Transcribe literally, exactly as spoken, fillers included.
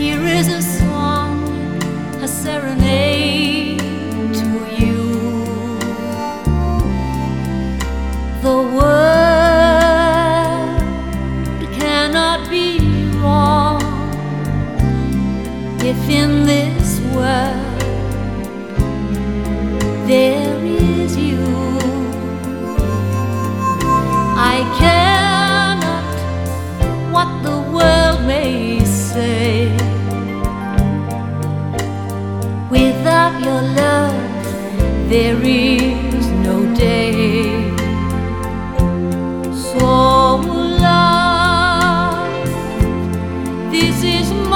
Here is a song, a serenade to you. The world cannot be wrong if in this world there